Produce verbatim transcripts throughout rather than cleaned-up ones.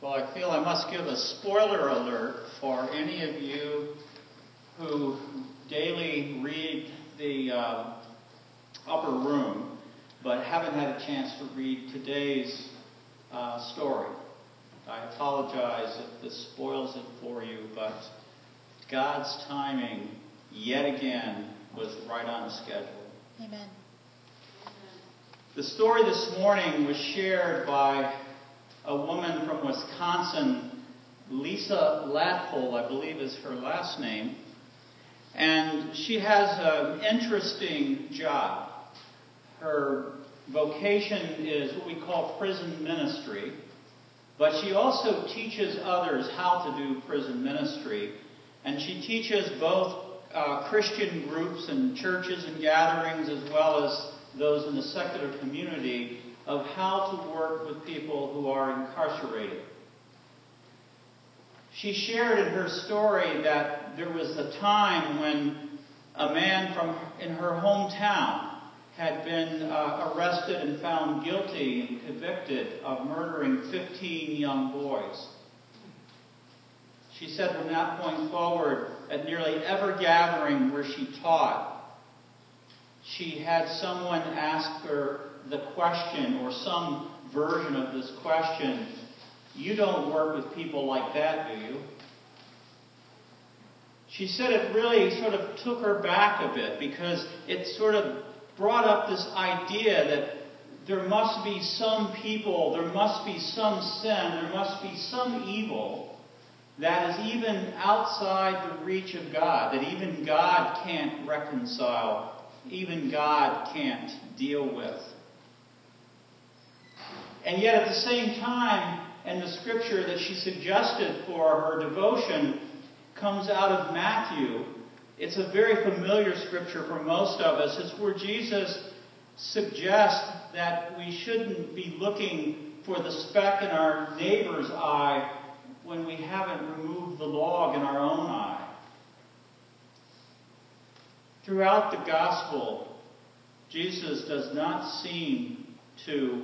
Well, I feel I must give a spoiler alert for any of you who daily read the uh, upper room but haven't had a chance to read today's uh, story. I apologize if this spoils it for you, but God's timing, yet again, was right on schedule. Amen. The story this morning was shared by a woman from Wisconsin, Lisa Latpole, I believe is her last name. And she has an interesting job. Her vocation is what we call prison ministry, but she also teaches others how to do prison ministry. And she teaches both uh, Christian groups and churches and gatherings, as well as those in the secular community, of how to work with people who are incarcerated. She shared in her story that there was a time when a man from in her hometown had been uh, arrested and found guilty and convicted of murdering fifteen young boys. She said from that point forward, at nearly every gathering where she taught, she had someone ask her the question, or some version of this question, "You don't work with people like that, do you?" She said it really sort of took her back a bit, because it sort of brought up this idea that there must be some people, there must be some sin, there must be some evil that is even outside the reach of God, that even God can't reconcile, even God can't deal with. And yet at the same time, and the scripture that she suggested for her devotion comes out of Matthew. It's a very familiar scripture for most of us. It's where Jesus suggests that we shouldn't be looking for the speck in our neighbor's eye when we haven't removed the log in our own eye. Throughout the gospel, Jesus does not seem to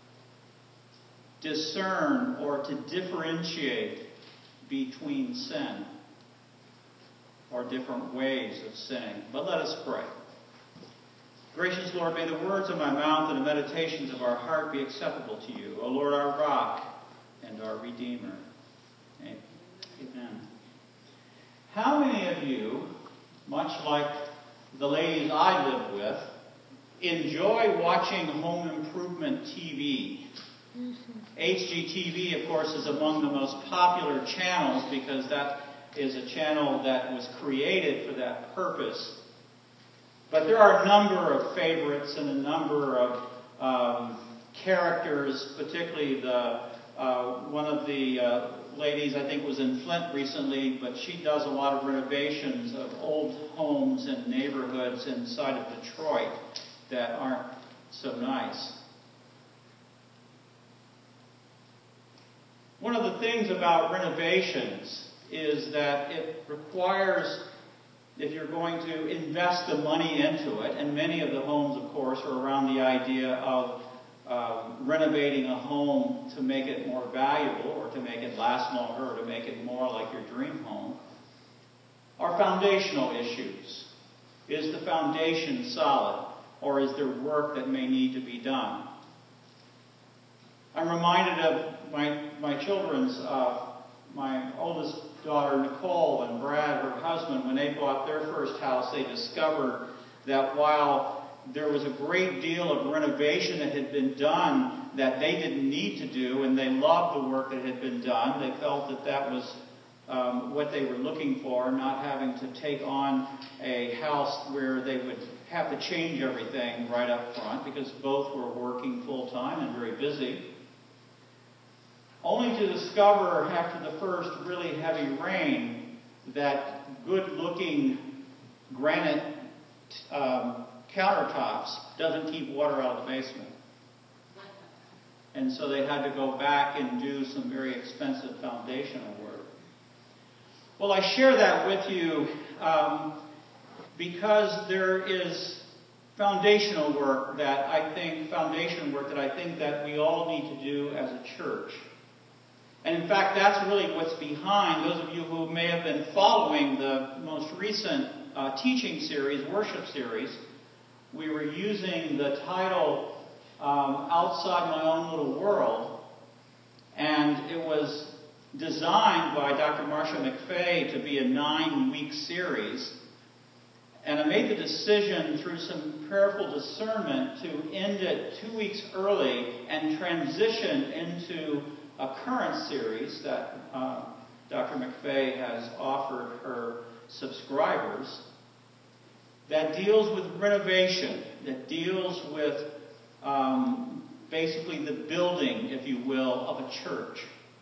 discern or to differentiate between sin or different ways of sinning. But let us pray. Gracious Lord, may the words of my mouth and the meditations of our heart be acceptable to you, O Lord, our rock and our Redeemer. Amen. How many of you, much like the ladies I live with, enjoy watching home improvement T V? H G T V, of course, is among the most popular channels because that is a channel that was created for that purpose. But there are a number of favorites and a number of um, characters, particularly the uh, one of the uh, ladies, I think, was in Flint recently, but she does a lot of renovations of old homes and neighborhoods inside of Detroit that aren't so nice. One of the things about renovations is that it requires, if you're going to invest the money into it, and many of the homes, of course, are around the idea of uh, renovating a home to make it more valuable or to make it last longer or to make it more like your dream home, are foundational issues. Is the foundation solid, or is there work that may need to be done? I'm reminded of my my children's, uh, my oldest daughter Nicole and Brad, her husband, when they bought their first house, they discovered that while there was a great deal of renovation that had been done that they didn't need to do, and they loved the work that had been done, they felt that that was um, what they were looking for, not having to take on a house where they would have to change everything right up front, because both were working full-time and very busy. Only to discover after the first really heavy rain that good-looking granite um, countertops doesn't keep water out of the basement. And so they had to go back and do some very expensive foundational work. Well, I share that with you um, because there is foundational work that I think, foundation work that I think that we all need to do as a church. And And in fact, that's really what's behind, those of you who may have been following the most recent uh, teaching series, worship series, we were using the title, um, Outside My Own Little World, and it was designed by Doctor Marcia McFay to be a nine-week series. And I made the decision through some prayerful discernment to end it two weeks early and transition into a current series that uh, Doctor McFay has offered her subscribers that deals with renovation, that deals with um, basically the building, if you will, of a church.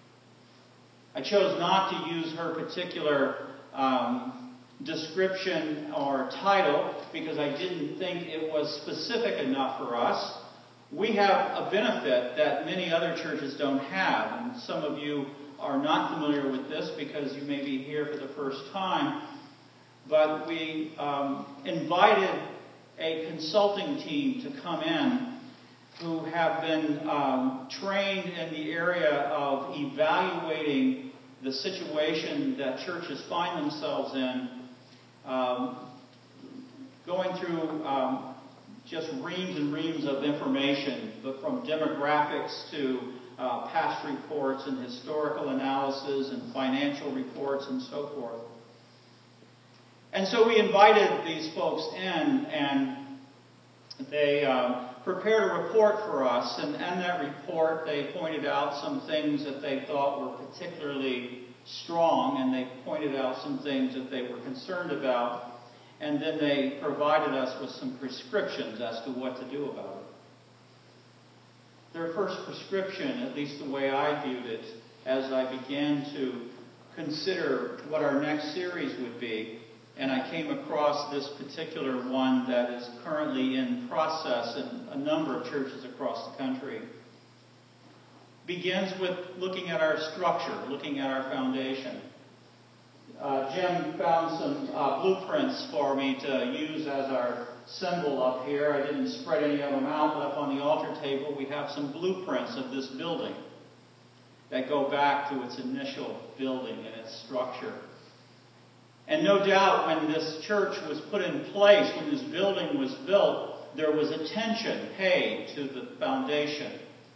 I chose not to use her particular um, description or title because I didn't think it was specific enough for us. We have a benefit that many other churches don't have, and some of you are not familiar with this because you may be here for the first time, but we um, invited a consulting team to come in who have been um, trained in the area of evaluating the situation that churches find themselves in, um, going through um, just reams and reams of information, but from demographics to uh, past reports and historical analysis and financial reports and so forth. And so we invited these folks in, and they um, prepared a report for us, and in that report they pointed out some things that they thought were particularly strong, and they pointed out some things that they were concerned about, and then they provided us with some prescriptions as to what to do about it. Their first prescription, at least the way I viewed it, as I began to consider what our next series would be, and I came across this particular one that is currently in process in a number of churches across the country, begins with looking at our structure, looking at our foundation. Uh, Jim found some uh, blueprints for me to use as our symbol up here. I didn't spread any of them out, but up on the altar table we have some blueprints of this building that go back to its initial building and its structure. And no doubt when this church was put in place, when this building was built, there was attention paid to the foundation.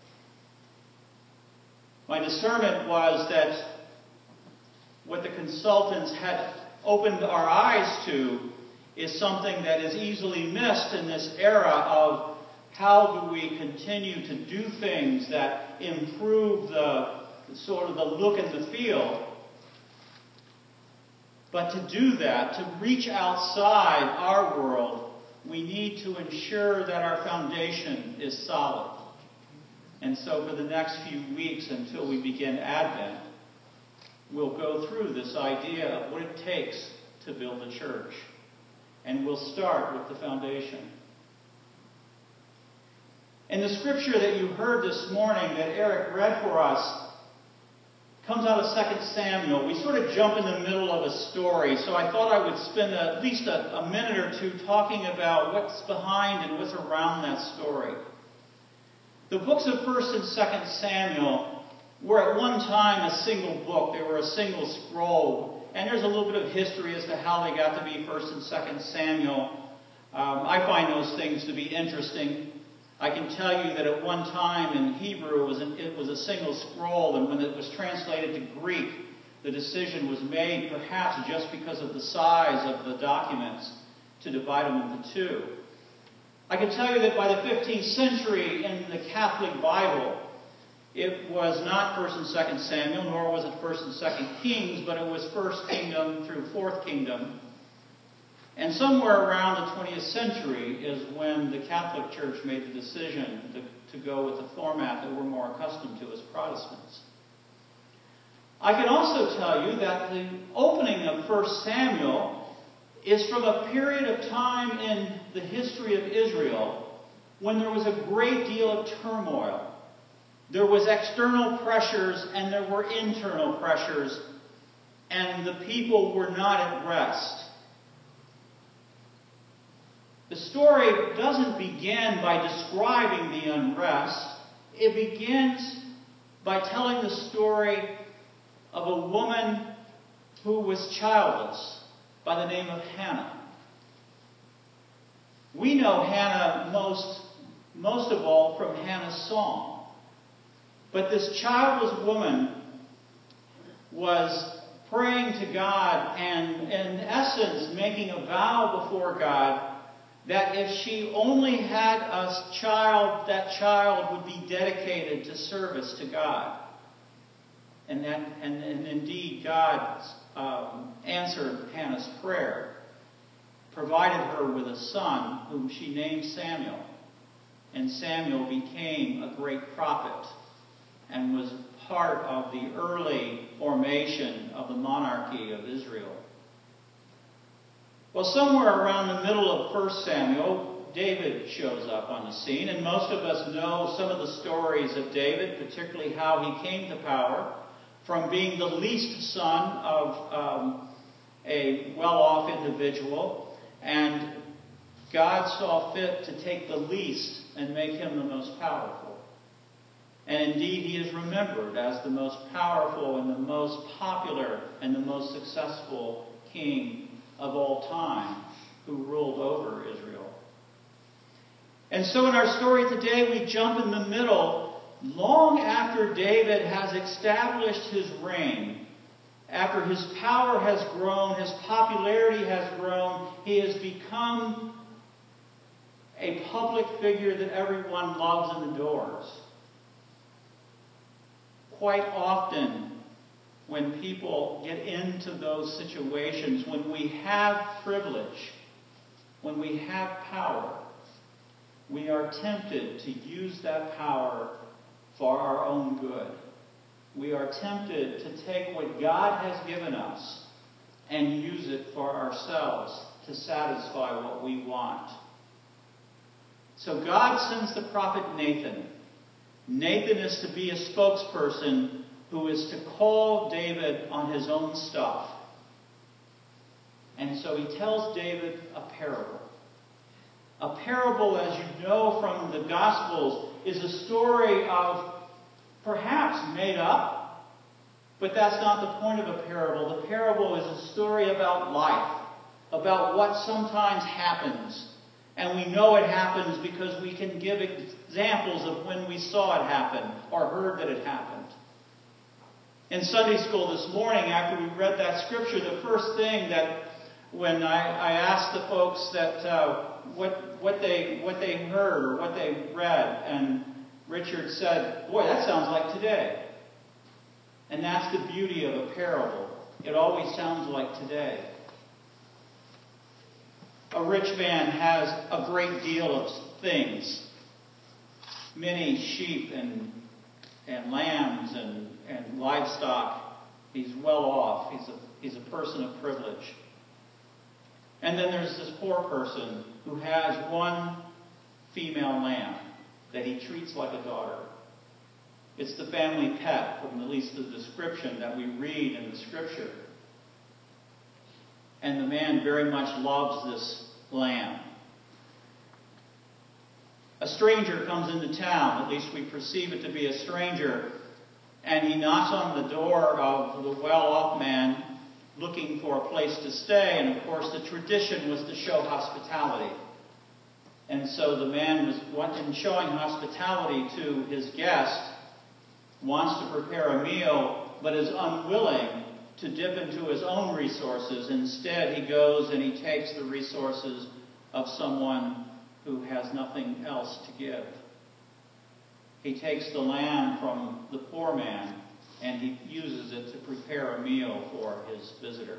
My discernment was that what the consultants had opened our eyes to is something that is easily missed in this era of how do we continue to do things that improve the sort of the look and the feel. But to do that, to reach outside our world, we need to ensure that our foundation is solid. And so for the next few weeks until we begin Advent, we'll go through this idea of what it takes to build a church. And we'll start with the foundation. And the scripture that you heard this morning that Eric read for us comes out of Second Samuel. We sort of jump in the middle of a story, so I thought I would spend a, at least a, a minute or two talking about what's behind and what's around that story. The books of First and Second Samuel were at one time a single book. They were a single scroll. And there's a little bit of history as to how they got to be First and Second Samuel. Um, I find those things to be interesting. I can tell you that at one time in Hebrew it was, an, it was a single scroll, and when it was translated to Greek, the decision was made, perhaps just because of the size of the documents, to divide them into two. I can tell you that by the fifteenth century in the Catholic Bible, it was not First and Second Samuel, nor was it First and Second Kings, but it was First Kingdom through Fourth Kingdom. And somewhere around the twentieth century is when the Catholic Church made the decision to, to go with the format that we're more accustomed to as Protestants. I can also tell you that the opening of First Samuel is from a period of time in the history of Israel when there was a great deal of turmoil. There was external pressures and there were internal pressures, and the people were not at rest. The story doesn't begin by describing the unrest. It begins by telling the story of a woman who was childless by the name of Hannah. We know Hannah most, most of all from Hannah's song. But this childless woman was praying to God and, in essence, making a vow before God that if she only had a child, that child would be dedicated to service to God. And, that, and, and indeed, God um, answered Hannah's prayer, provided her with a son whom she named Samuel. And Samuel became a great prophet and was part of the early formation of the monarchy of Israel. Well, somewhere around the middle of First Samuel, David shows up on the scene, and most of us know some of the stories of David, particularly how he came to power from being the least son of um, a well-off individual, and God saw fit to take the least and make him the most powerful. And indeed, he is remembered as the most powerful and the most popular and the most successful king of all time who ruled over Israel. And so in our story today, we jump in the middle long after David has established his reign. After his power has grown, his popularity has grown, he has become a public figure that everyone loves and adores. Quite often, when people get into those situations, when we have privilege, when we have power, we are tempted to use that power for our own good. We are tempted to take what God has given us and use it for ourselves to satisfy what we want. So God sends the prophet Nathan. Nathan is to be a spokesperson who is to call David on his own stuff. And so he tells David a parable. A parable, as you know from the Gospels, is a story of perhaps made up, but that's not the point of a parable. The parable is a story about life, about what sometimes happens. And we know it happens because we can give examples of when we saw it happen or heard that it happened. In Sunday school this morning, after we read that scripture, the first thing that when I, I asked the folks that uh, what what they what they heard or what they read, and Richard said, "Boy, that sounds like today." And that's the beauty of a parable. It always sounds like today. A rich man has a great deal of things. Many sheep and and lambs and, and livestock. He's well off. He's a, he's a person of privilege. And then there's this poor person who has one female lamb that he treats like a daughter. It's the family pet, from at least the description that we read in the scripture. And the man very much loves this lamb. A stranger comes into town, at least we perceive it to be a stranger, and he knocks on the door of the well-off man looking for a place to stay, and of course the tradition was to show hospitality. And so the man was, in showing hospitality to his guest, wants to prepare a meal, but is unwilling to dip into his own resources. Instead, he goes and he takes the resources of someone who has nothing else to give. He takes the lamb from the poor man and he uses it to prepare a meal for his visitor.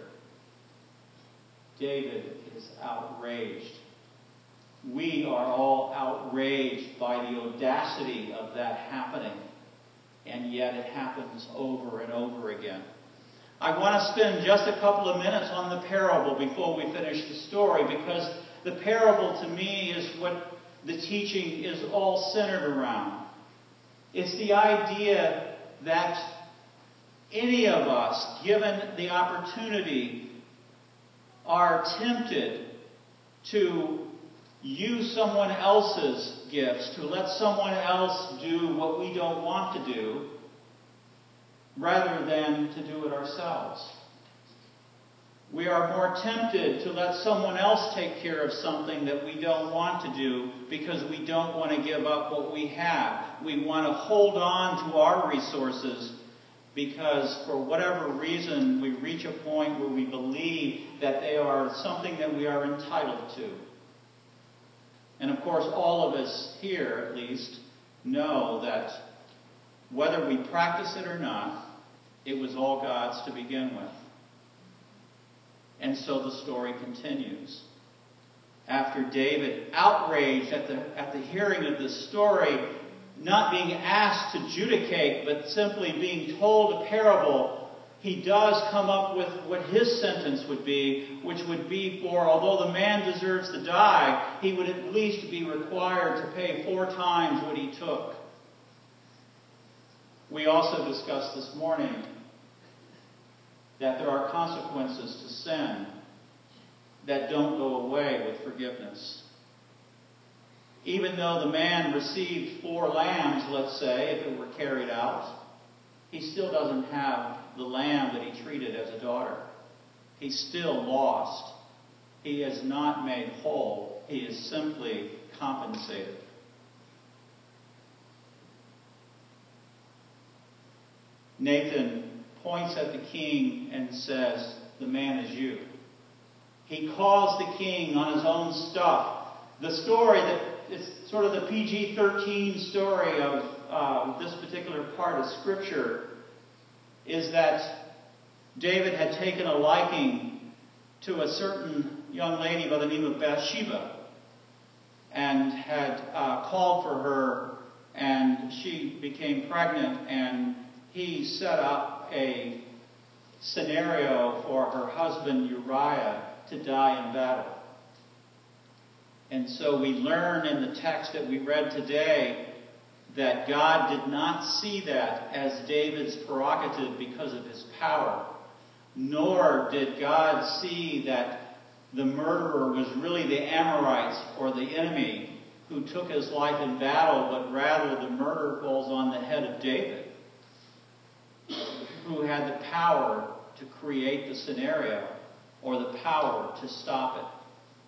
David is outraged. We are all outraged by the audacity of that happening, and yet it happens over and over again. I want to spend just a couple of minutes on the parable before we finish the story, because the parable to me is what the teaching is all centered around. It's the idea that any of us, given the opportunity, are tempted to use someone else's gifts, to let someone else do what we don't want to do, rather than to do it ourselves. We are more tempted to let someone else take care of something that we don't want to do because we don't want to give up what we have. We want to hold on to our resources because for whatever reason we reach a point where we believe that they are something that we are entitled to. And of course, all of us here, at least, know that whether we practice it or not, it was all God's to begin with. And so the story continues. After David, outraged at the, at the hearing of this story, not being asked to judicate, but simply being told a parable, he does come up with what his sentence would be, which would be for, although the man deserves to die, he would at least be required to pay four times what he took. We also discussed this morning that there are consequences to sin that don't go away with forgiveness. Even though the man received four lambs, let's say, if it were carried out, he still doesn't have the lamb that he treated as a daughter. He's still lost. He is not made whole. He is simply compensated. Nathan points at the king and says, "The man is you." He calls the king on his own stuff. The story that is sort of the P G thirteen story of uh, this particular part of Scripture is that David had taken a liking to a certain young lady by the name of Bathsheba and had uh, called for her, and she became pregnant, and he set up a scenario for her husband Uriah to die in battle. And so we learn in the text that we read today that God did not see that as David's prerogative because of his power, nor did God see that the murderer was really the Amorites or the enemy who took his life in battle, but rather the murder falls on the head of David, who had the power to create the scenario or the power to stop it.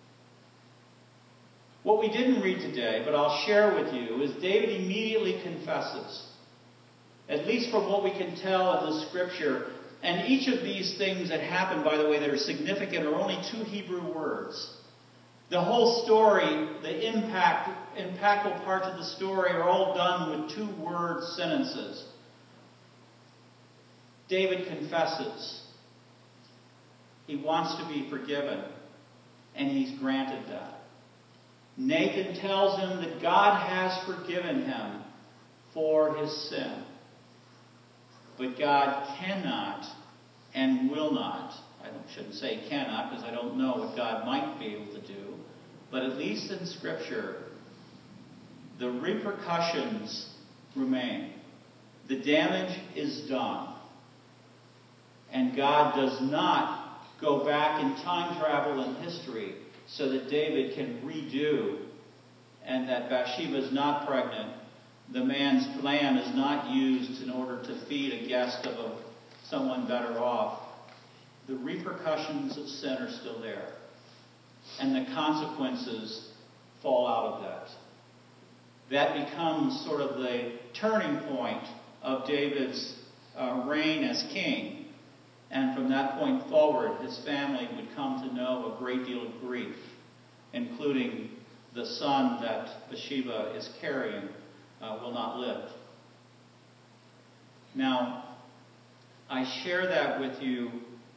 What we didn't read today, but I'll share with you, is David immediately confesses, at least from what we can tell in the Scripture. And each of these things that happen, by the way, that are significant are only two Hebrew words. The whole story, the impact, impactful parts of the story are all done with two-word sentences. David confesses. He wants to be forgiven, and he's granted that. Nathan tells him that God has forgiven him for his sin. But God cannot and will not, I shouldn't say cannot because I don't know what God might be able to do, but at least in Scripture, the repercussions remain. The damage is done. And God does not go back in time travel in history so that David can redo, and that Bathsheba is not pregnant. The man's lamb is not used in order to feed a guest of a, someone better off. The repercussions of sin are still there. And the consequences fall out of that. That becomes sort of the turning point of David's uh, reign as king. And from that point forward, his family would come to know a great deal of grief, including the son that Bathsheba is carrying uh, will not live. Now, I share that with you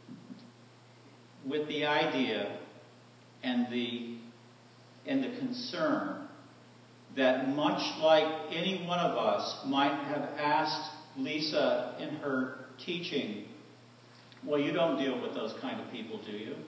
with the idea and the, and the concern that much like any one of us might have asked Lisa in her teaching, well, you don't deal with those kind of people, do you?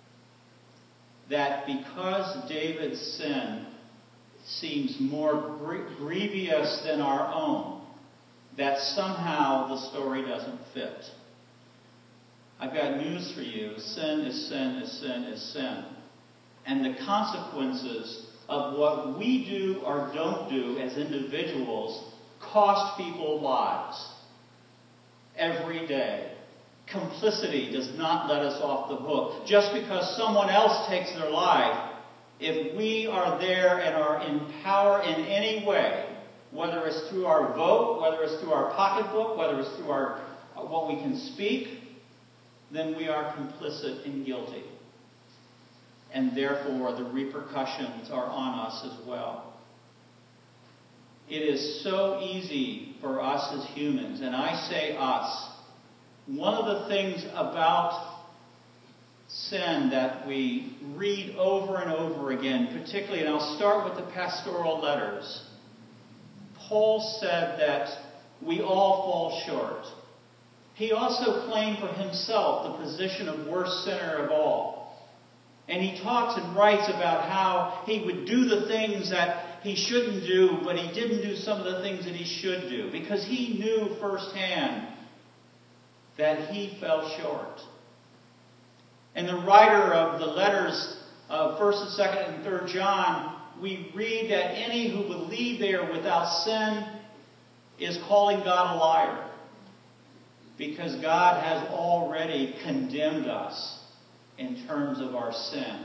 That because David's sin seems more grievous than our own, that somehow the story doesn't fit. I've got news for you. Sin is sin is sin is sin. And the consequences of what we do or don't do as individuals cost people lives. every day. Complicity does not let us off the hook. Just because someone else takes their life, if we are there and are in power in any way, whether it's through our vote, whether it's through our pocketbook, whether it's through our what we can speak, then we are complicit and guilty. And therefore, the repercussions are on us as well. It is so easy for us as humans, and I say us. One of the things about sin that we read over and over again, particularly, and I'll start with the pastoral letters. Paul said that we all fall short. He also claimed for himself the position of worst sinner of all. And he talks and writes about how he would do the things that he shouldn't do, but he didn't do some of the things that he should do, because he knew firsthand that he fell short. And the writer of the letters of first and second and third John, we read that any who believe they are without sin is calling God a liar, because God has already condemned us in terms of our sin.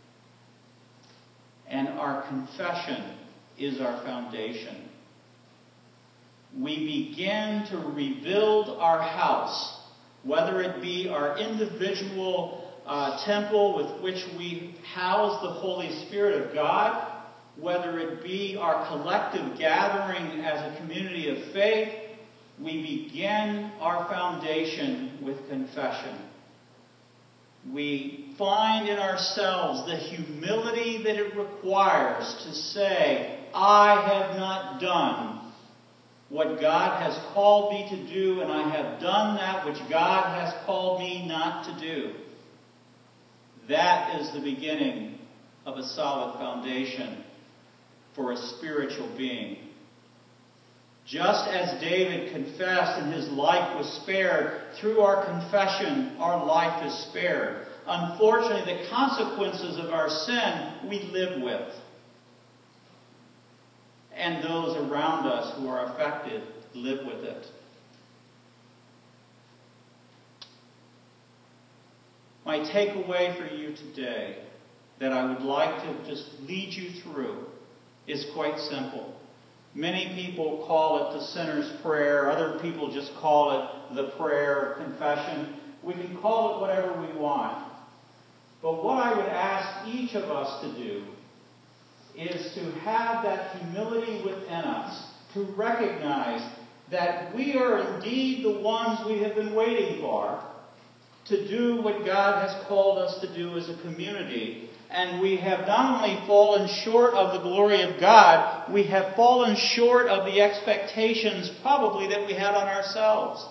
And our confession is our foundation. We begin to rebuild our house, whether it be our individual uh, temple with which we house the Holy Spirit of God, whether it be our collective gathering as a community of faith. We begin our foundation with confession. We find in ourselves the humility that it requires to say, I have not done what God has called me to do, and I have done that which God has called me not to do. That is the beginning of a solid foundation for a spiritual being. Just as David confessed and his life was spared, through our confession, our life is spared. Unfortunately, the consequences of our sin we live with. And those around us who are affected live with it. My takeaway for you today that I would like to just lead you through is quite simple. Many people call it the sinner's prayer. Other people just call it the prayer of confession. We can call it whatever we want. But what I would ask each of us to do is to have that humility within us, to recognize that we are indeed the ones we have been waiting for to do what God has called us to do as a community. And we have not only fallen short of the glory of God, we have fallen short of the expectations probably that we had on ourselves.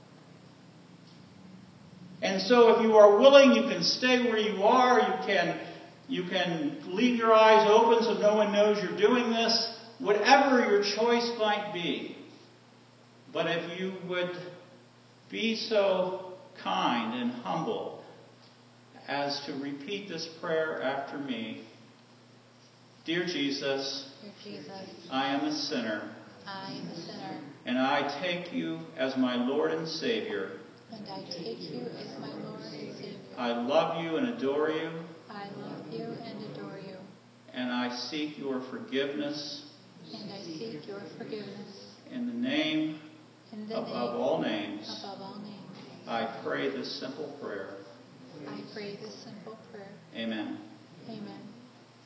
And so if you are willing, you can stay where you are. You can, you can leave your eyes open so no one knows you're doing this. Whatever your choice might be. But if you would be so kind and humble as to repeat this prayer after me. Dear Jesus, Dear Jesus, I am a sinner. I am a sinner. And I take you as my Lord and Savior. And I take you as my Lord and Savior. I love you and adore you. I love you and adore you. And I seek your forgiveness. And I seek your forgiveness. In the name, In the above name, all names, above all names, I pray this simple prayer. I pray this simple prayer. Amen.